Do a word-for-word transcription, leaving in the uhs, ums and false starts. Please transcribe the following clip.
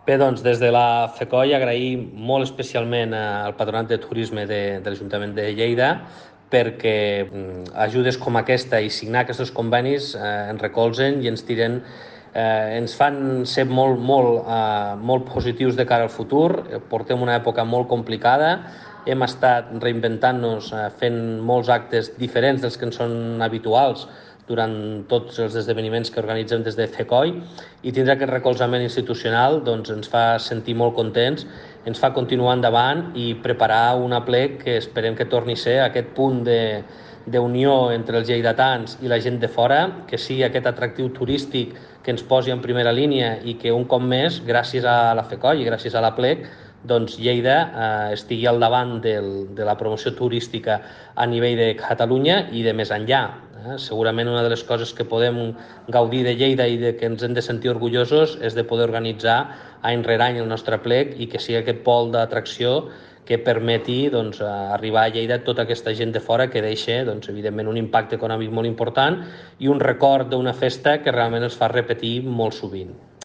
Bé, doncs, des de la FECOI agrair molt especialment al Patronat de Turisme de, de l'Ajuntament de Lleida perquè ajudes com aquesta i signar aquests convenis eh, ens recolzen i ens tiren, eh, ens fan ser molt, molt, eh, molt positius de cara al futur. Portem una època molt complicada, hem estat reinventant-nos, eh, fent molts actes diferents dels que ens són habituals durant tots els esdeveniments que organitzem des de FECOI, i tindre aquest recolzament institucional doncs, ens fa sentir molt contents, ens fa continuar endavant i preparar un aplec que esperem que torni a ser aquest punt de, d'unió entre els lleidatans i la gent de fora, que sigui aquest atractiu turístic que ens posi en primera línia i que un cop més, gràcies a la FECOI i gràcies a l'Aplec, doncs Lleida eh, estigui al davant del, de la promoció turística a nivell de Catalunya i de més enllà. Eh? Segurament una de les coses que podem gaudir de Lleida i de que ens hem de sentir orgullosos és de poder organitzar any rere any el nostre aplec i que sigui aquest pol d'atracció que permeti doncs, arribar a Lleida tota aquesta gent de fora que deixa doncs, evidentment un impacte econòmic molt important i un record d'una festa que realment es fa repetir molt sovint.